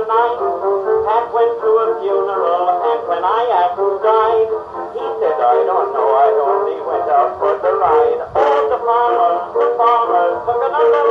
night. Pat went to a funeral, and when I asked who died, he said, I don't know, I only went out for the ride. All the farmers took another